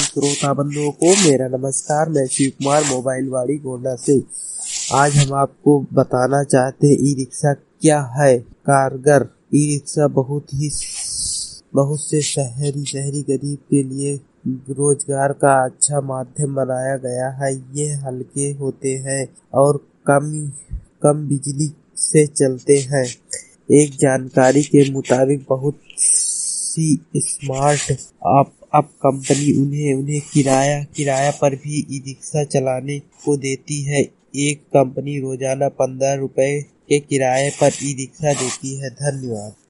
सभी श्रोता बंधुओं को मेरा नमस्कार। मैं शिव कुमार मोबाइल वाड़ी गोंडा से। आज हम आपको बताना चाहते हैं ई रिक्शा क्या है। कारगर ई रिक्शा बहुत से शहरी गरीब के लिए रोजगार का अच्छा माध्यम बनाया गया है। ये हल्के होते हैं और कम बिजली से चलते हैं। एक जानकारी के मुताबिक बहुत सी स्मार्ट अप कंपनी उन्हें किराया पर भी ई रिक्शा चलाने को देती है। एक कंपनी रोजाना 15 रुपए के किराए पर ई रिक्शा देती है। धन्यवाद।